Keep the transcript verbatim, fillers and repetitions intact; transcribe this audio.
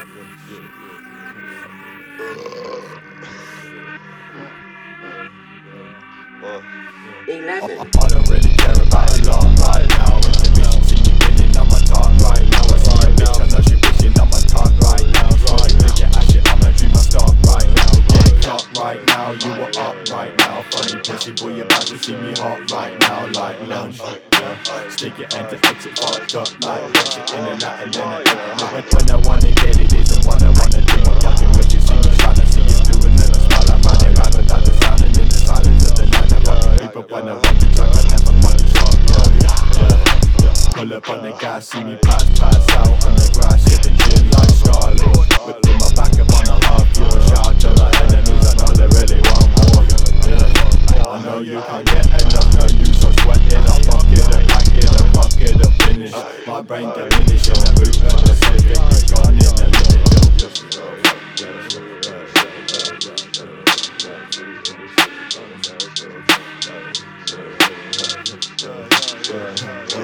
eleven. I don't really care about a lot right now. Intuition see me winning, I'm on top right now. I see a bitch, I know she wishing I'm on top right now. So look at that shit, I'ma dream my stop right now. Get clocked right now, you are up right now. Funny pussy boy, you about to see me hot right now. Like lunch, yeah. Stick your end to exit fucked up like exit in and out and then I exit. When, when I wanna get it isn't what I wanna do. I'm fucking with you, see me shine, I see you doing and I smile. I'm running round without the sound and in the silence of the night. I fucking creep up when I want to try, I never fucking stop. Yeah, yeah. Pull up on the gas, see me pass, pass out on the grass, sipping gin like Star-Lord. Whipping my back up on a half your shout to my enemies, I know they really want more. Yeah. I know you can't get enough, no use of sweating. I fuck it up, pack it up, fuck it up, finish. My brain diminishing, the root of the Pacific is gone in a minute. Yeah.